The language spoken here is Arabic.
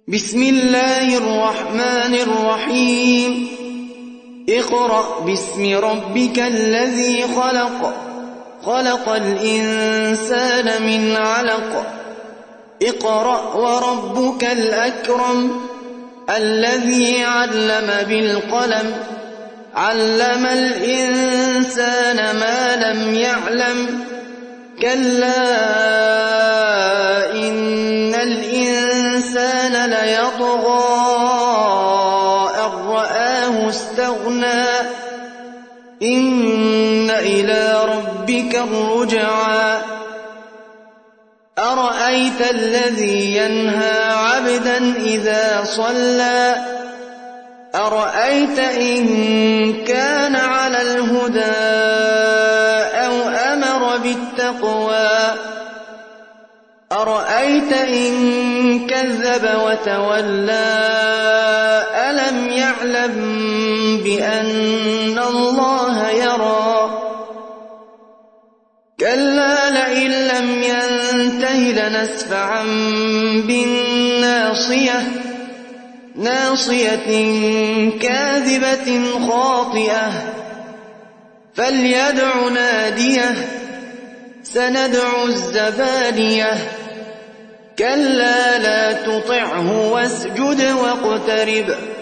بسم الله الرحمن الرحيم اقرأ باسم ربك الذي خلق خلق الإنسان من علق اقرأ وربك الأكرم الذي علم بالقلم علم الإنسان ما لم يعلم كلا إن الإنسان ليطغى أن رآه استغنى إن إلى ربك الرجعى أرأيت الذي ينهى عبدا إذا صلى أرأيت إن كان على الهدى أو أمر بالتقوى أرأيت إن كذب وتولى ألم يعلم بأن الله يرى كلا لئن لم ينته لنسفعا بالناصية ناصية كاذبة خاطئة فليدع ناديه سندع الزبانية كلا لا تطعه واسجد واقترب